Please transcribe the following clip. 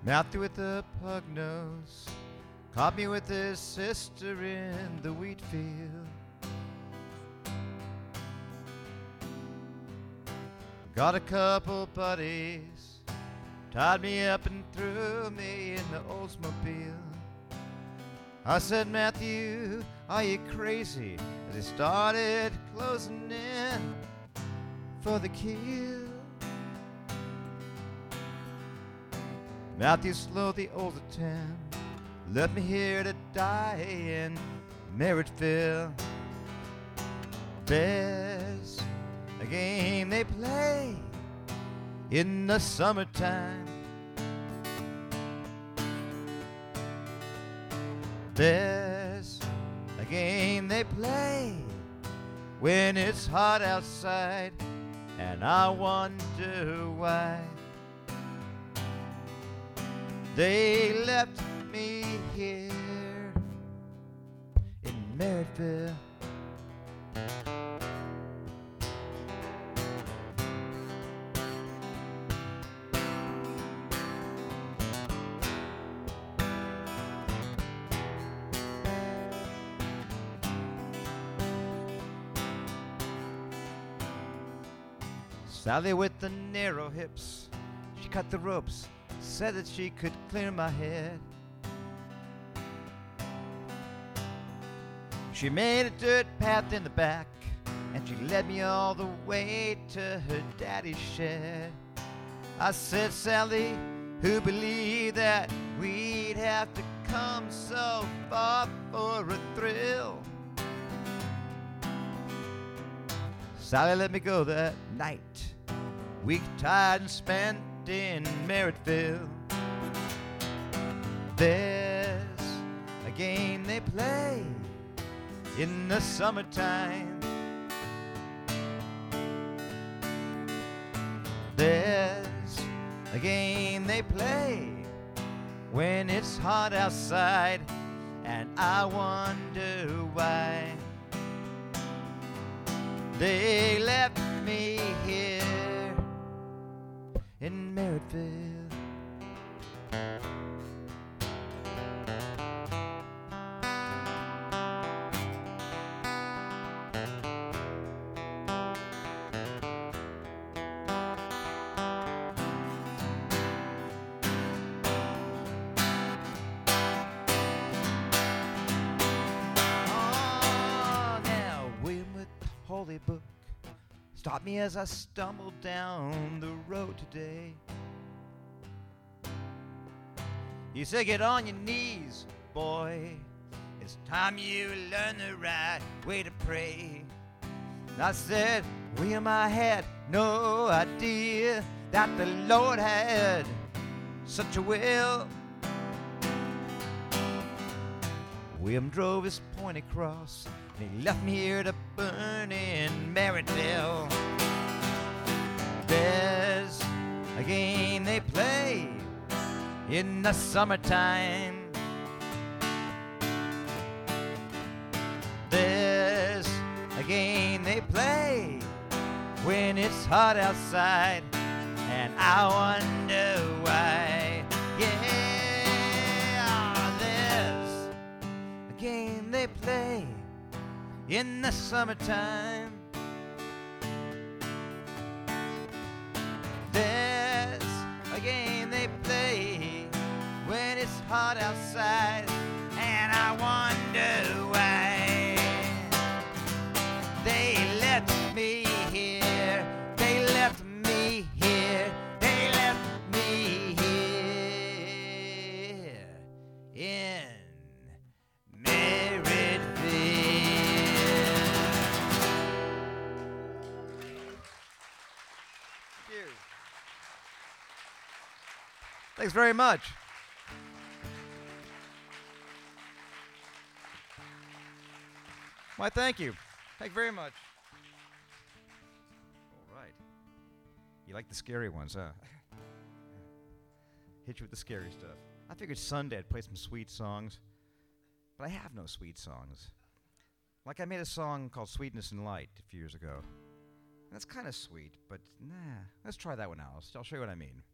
Matthew with the pug nose caught me with his sister in the wheat field. Got a couple buddies, tied me up and threw me in the Oldsmobile. I said, Matthew, are you crazy? As he started closing in for the kill. Matthew slowed the older 10, left me here to die in Merrittville. There's a game they play in the summertime. There's a game they play when it's hot outside, and I wonder why they left me here in Merrittville. Sally with the narrow hips, she cut the ropes, said that she could clear my head. She made a dirt path in the back, and she led me all the way to her daddy's shed. I said, Sally, who believed that we'd have to come so far for a thrill? Sally let me go that night, week tired and spent in Merrittville. There's a game they play in the summertime. There's a game they play when it's hot outside, and I wonder why they left me here in Merrittville. Holy book stopped me as I stumbled down the road today. He said, get on your knees, boy. It's time you learn the right way to pray. And I said, William, I had no idea that the Lord had such a will. William drove his pointy cross, and he left me here to burn in Merrittville. There's a game they play in the summertime. There's a game they play when it's hot outside, and I wonder why. Yeah, there's a game they play in the summertime. There's a game they play when it's hot outside, and I wonder why they left me here. They left me here. They left me here in Thanks very much. Why, thank you. Thank you very much. All right. You like the scary ones, huh? Hit you with the scary stuff. I figured Sunday I'd play some sweet songs, but I have no sweet songs. Like I made a song called Sweetness and Light a few years ago. And that's kind of sweet, but nah. Let's try that one out. I'll show you what I mean.